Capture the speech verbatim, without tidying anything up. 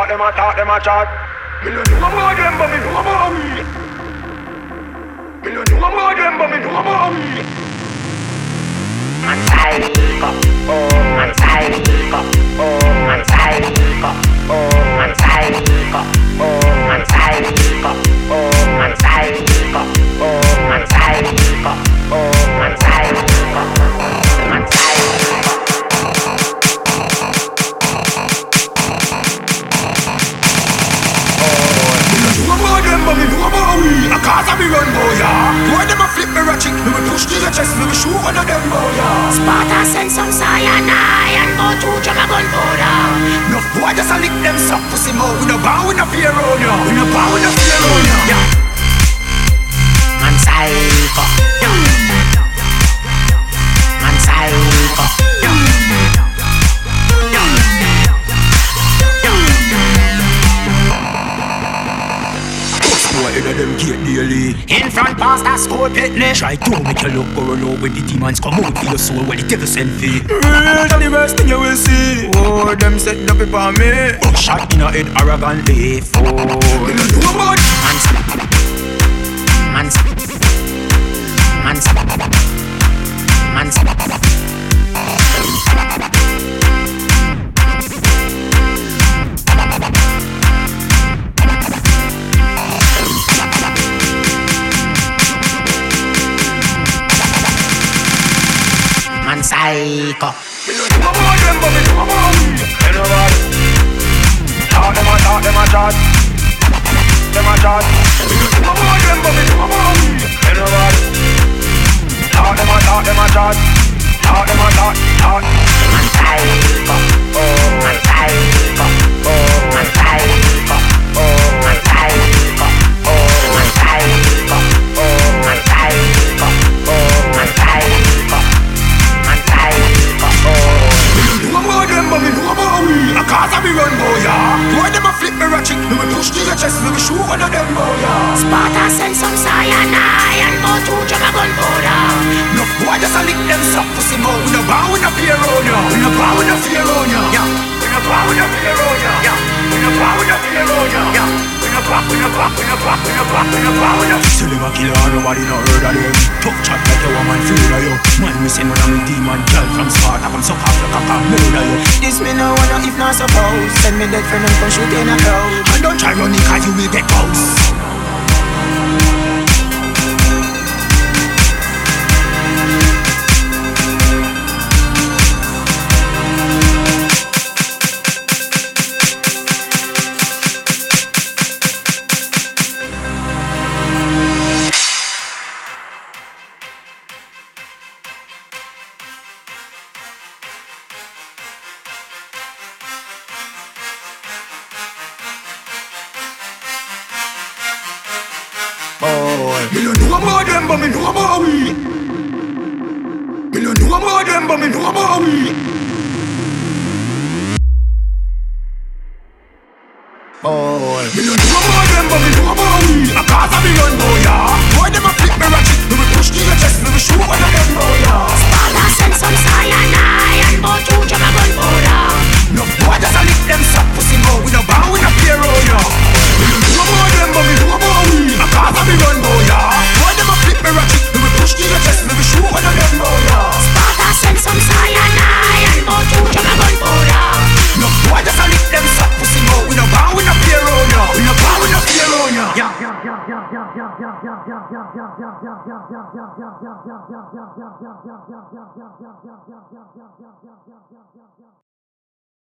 talk, them a talk, them a chat. Me no know about them, but me know about me. Me no know about them, but me know about me. Man psycho, oh, man psycho, oh, man psycho, oh, man psycho, oh, man psycho, oh, man psycho, oh, man psycho, oh, man psycho, man psycho. But me know about we, a cause of me run boy, yeah. Boy them a flip me ratchet, me will push to your chest, me will shoot one of them boy, yeah. Sparta send some cyanide and go to drum a gunpowder. Nuff boy just a lick them soft pussy mouth. We no bow, we no fear on ya. We no bow, we no fear on ya, yeah. Man psycho, yeah. Man psycho, yeah. Inna them gate daily. In front past that school picnic. Try to make you look or low when the demons come out for your soul when the devil send fee. Real the best thing you will see. Oh, them set up on me. Shot in a head arrogantly. For you know know about man, man, man, man. Psycho. Me no know about them, but me know about me. You know what? Talk them a talk, them a chat. Them a chat. Me no know about them, but me know about me. You know what? Talk them a talk, them a chat. Talk them a talk, talk. Man psycho, oh, man psycho, oh, man psycho, oh, man psycho, oh, man psycho, oh, man psycho, oh, man psycho. But me know about we, a cause of me run boy, yeah. Boy them a flip me ratchet, me will push to your chest, me will shoot one of them boy, yeah. Sparta send some cyanide and go to drum a gunpowder. Nuff boy just a lick them soft pussy mouth. We no bow, we no fear on ya. We no bow, we no fear on ya, yeah. We no bow, we no fear on ya, yeah. We no bow, we no fear on ya, yeah. We no bow, we no bow, we no bow, we no bow, we no bow, we no. Still them a killer, nobody no heard of them. Tough chat like a woman, fear of you. Man, we send one of me demon girl from Sparta, come suck off your cock and murder you. This me no wanna if not suppose. Send me dead friend and come shoot in a crowd. And don't try running cause you will get close. Me no know about them, but me know about we. Me no know about them, but me know about we. Boy, me no know about them, but me know about we. A cause of me run boy, yeah. Boy them a flip me ratchet, me will push to your chest, me will shoot one of them boy, yeah. Sparta send some cyanide and go to drum a gunpowder. Nuff boy just a lick them soft pussy mouth. We no bow, we no fear on ya. Me no know about them, but me know about we. A cause of me run boy, yeah. Boy them a flip me ratchet, me will push to your chest, me will shoot one of them boy, yeah. Sparta send some cyanide and go to drum a gunpowder. Nuff boy just a lick them soft pussy mouth. We no bow, we no fear on ya. We no bow, we no fear on ya. Yeah, yeah, yeah, yeah, yeah, yeah, yeah, yeah, yeah, yeah, yeah, yeah, yeah, yeah, yeah, yeah, yeah, yeah.